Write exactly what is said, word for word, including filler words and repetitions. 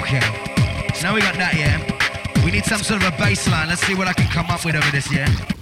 Okay. So now we got that, yeah? We need some sort of a bass line. Let's see what I can come up with over this, yeah?